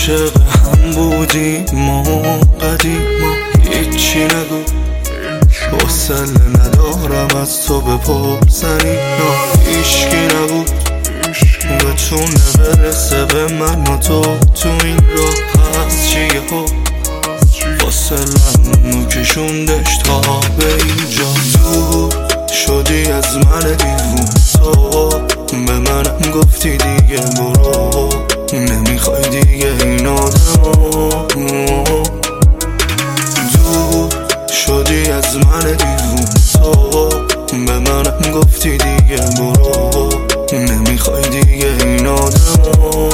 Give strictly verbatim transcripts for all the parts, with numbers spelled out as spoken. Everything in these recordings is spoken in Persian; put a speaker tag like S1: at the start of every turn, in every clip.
S1: عاشق هم بودیم ما قدیما، هیچی نگو حوصله ندارم از تو بپرسنی، نه هیچکی نبود بتونه برسه به من و تو تو این راه. هست چیه ها فاصله‌مو کشوندش تا به اینجا، دور شدی از من دیوون، تو به منم گفتی دیگه برو، نمیخوای دیگه این آدمو، دور شدی از من دیوون، تو به منم گفتی دیگه برو، نمیخوای دیگه این آدمو.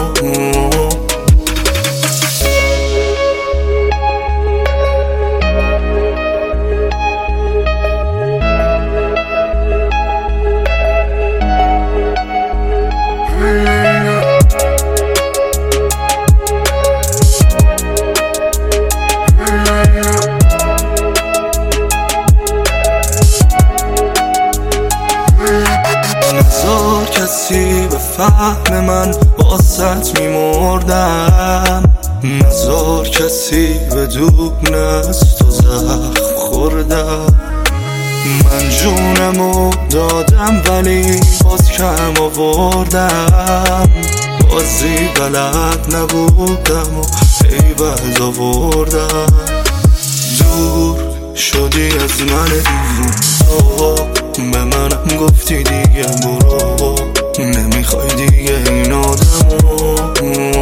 S1: نذار کسی به فهم من واسط میمردم، نذار کسی بدون از تو زخم خوردم. من جونمو دادم ولی باز کم آوردم، بازی بلد نبودم و عیبت آوردم. دور شدی از من دیوون، تو به منم گفتی دیگه برو، نمیخوای دیگه این آدمو.